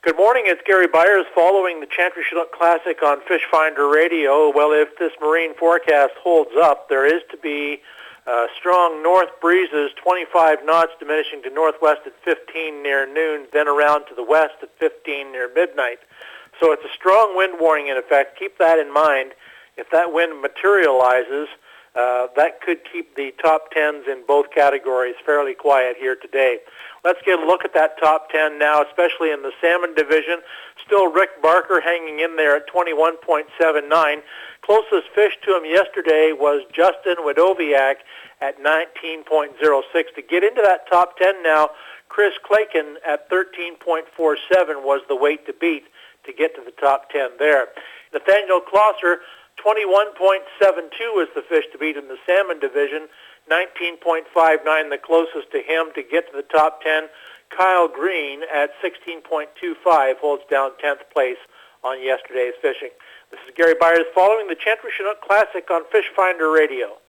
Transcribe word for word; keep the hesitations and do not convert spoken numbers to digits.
Good morning, it's Gary Byers following the Chantry Chinook Classic on Fish Finder Radio. Well, if this marine forecast holds up, there is to be uh, strong north breezes, twenty-five knots diminishing to northwest at fifteen near noon, then around to the west at fifteen near midnight. So it's a strong wind warning in effect. Keep that in mind. If that wind materializes, uh, that could keep the top tens in both categories fairly quiet here today. Let's get a look at that top ten now, especially in the salmon division. Still Rick Barker hanging in there at twenty-one point seven nine. Closest fish to him yesterday was Justin Wadowiak at nineteen point zero six. To get into that top ten now, Chris Claken at thirteen point four seven was the weight to beat to get to the top ten there. Nathaniel Klosser, twenty-one point seven two is the fish to beat in the salmon division. nineteen point five nine the closest to him to get to the top ten. Kyle Green at sixteen point two five holds down tenth place on yesterday's fishing. This is Gary Byers following the Chantry Chinook Classic on Fish Finder Radio.